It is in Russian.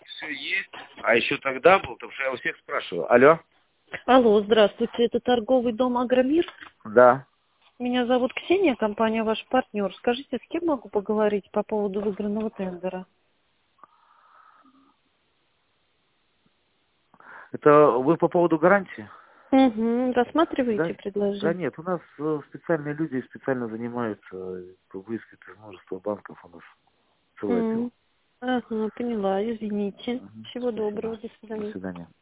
все есть. А еще тогда был, потому что я у всех спрашиваю. Алло? Алло, здравствуйте, это торговый дом «Агромир». Да. Меня зовут Ксения, компания «Ваш партнер». Скажите, с кем могу поговорить по поводу выигранного тендера? Это вы по поводу гарантии? Угу, рассматриваете Да? Да предложение? нет, у нас специальные люди специально занимаются выискивают множество банков у нас. Целое дело. Ага, поняла, извините. Мгм. Всего доброго, Спасибо. до До свидания. свидания.